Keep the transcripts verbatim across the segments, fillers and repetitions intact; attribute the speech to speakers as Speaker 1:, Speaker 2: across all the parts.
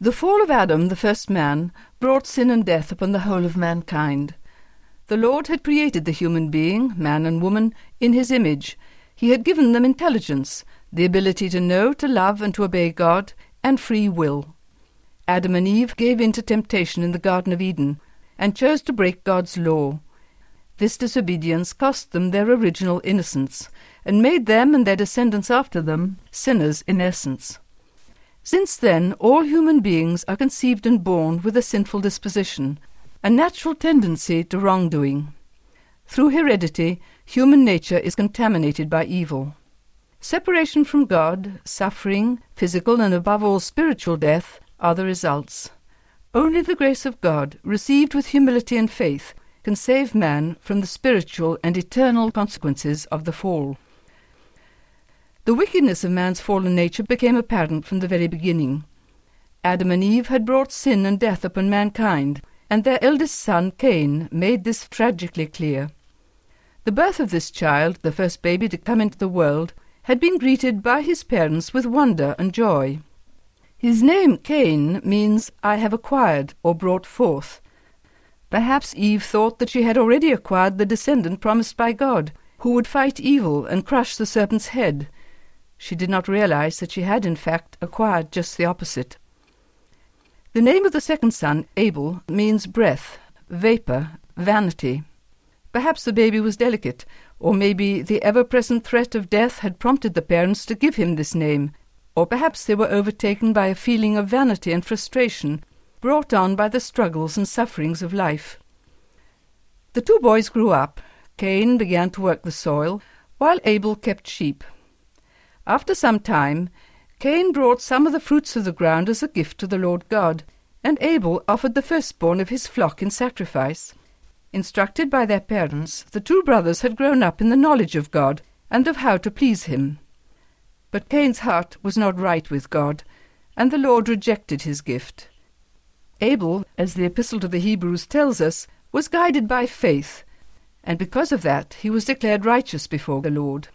Speaker 1: The fall of Adam, the first man, brought sin and death upon the whole of mankind. The Lord had created the human being, man and woman, in his image. He had given them intelligence, the ability to know, to love, and to obey God, and free will. Adam and Eve gave in to temptation in the Garden of Eden, and chose to break God's law. This disobedience cost them their original innocence, and made them and their descendants after them sinners in essence. Since then, all human beings are conceived and born with a sinful disposition, a natural tendency to wrongdoing. Through heredity, human nature is contaminated by evil. Separation from God, suffering, physical and above all spiritual death are the results. Only the grace of God, received with humility and faith, can save man from the spiritual and eternal consequences of the fall. The wickedness of man's fallen nature became apparent from the very beginning. Adam and Eve had brought sin and death upon mankind, and their eldest son, Cain, made this tragically clear. The birth of this child, the first baby to come into the world, had been greeted by his parents with wonder and joy. His name, Cain, means "I have acquired" or brought forth. Perhaps Eve thought that she had already acquired the descendant promised by God, who would fight evil and crush the serpent's head. She did not realize that she had in fact acquired just the opposite. The name of the second son, Abel, means breath, vapor, vanity. Perhaps the baby was delicate, or maybe the ever-present threat of death had prompted the parents to give him this name, or perhaps they were overtaken by a feeling of vanity and frustration, brought on by the struggles and sufferings of life. The two boys grew up. Cain began to work the soil, while Abel kept sheep. After some time, Cain brought some of the fruits of the ground as a gift to the Lord God, and Abel offered the firstborn of his flock in sacrifice. Instructed by their parents, the two brothers had grown up in the knowledge of God and of how to please him. But Cain's heart was not right with God, and the Lord rejected his gift. Abel, as the Epistle to the Hebrews tells us, was guided by faith, and because of that he was declared righteous before the Lord.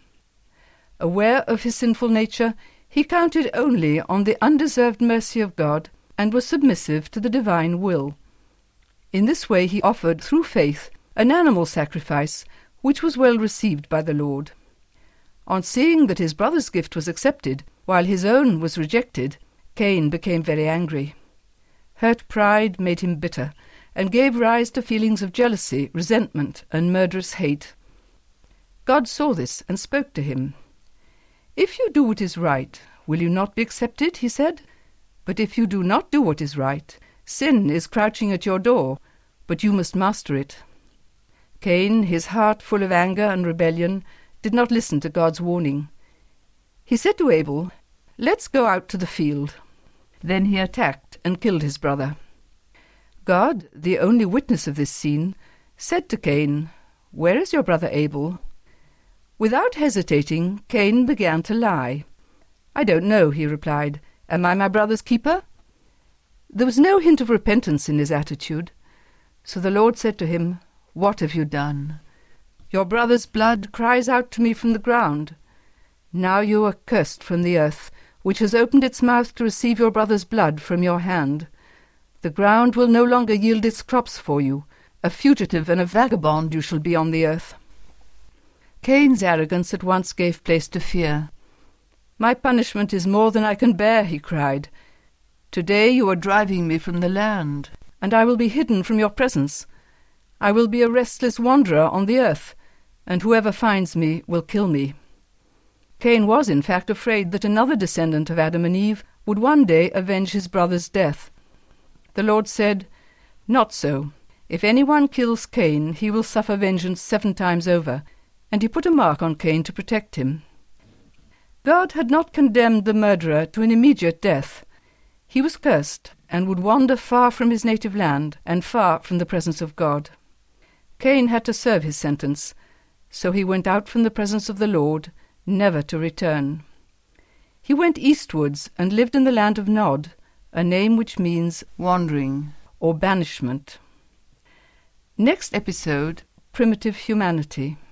Speaker 1: Aware of his sinful nature, he counted only on the undeserved mercy of God and was submissive to the divine will. In this way he offered, through faith, an animal sacrifice, which was well received by the Lord. On seeing that his brother's gift was accepted, while his own was rejected, Cain became very angry. Hurt pride made him bitter, and gave rise to feelings of jealousy, resentment, and murderous hate. God saw this and spoke to him. "If you do what is right, will you not be accepted?" he said. "But if you do not do what is right, sin is crouching at your door, but you must master it." Cain, his heart full of anger and rebellion, did not listen to God's warning. He said to Abel, "Let's go out to the field." Then he attacked and killed his brother. God, the only witness of this scene, said to Cain, "Where is your brother Abel?" Without hesitating, Cain began to lie. "I don't know," he replied. "Am I my brother's keeper?" There was no hint of repentance in his attitude. So the Lord said to him, "What have you done? Your brother's blood cries out to me from the ground. Now you are cursed from the earth, which has opened its mouth to receive your brother's blood from your hand. The ground will no longer yield its crops for you. A fugitive and a vagabond you shall be on the earth." Cain's arrogance at once gave place to fear. "My punishment is more than I can bear," he cried. "Today you are driving me from the land, and I will be hidden from your presence. I will be a restless wanderer on the earth, and whoever finds me will kill me." Cain was in fact afraid that another descendant of Adam and Eve would one day avenge his brother's death. The Lord said, "Not so. If anyone kills Cain, he will suffer vengeance seven times over," and he put a mark on Cain to protect him. God had not condemned the murderer to an immediate death. He was cursed, and would wander far from his native land, and far from the presence of God. Cain had to serve his sentence, so he went out from the presence of the Lord, never to return. He went eastwards and lived in the land of Nod, a name which means wandering or banishment. Next episode, Primitive Humanity.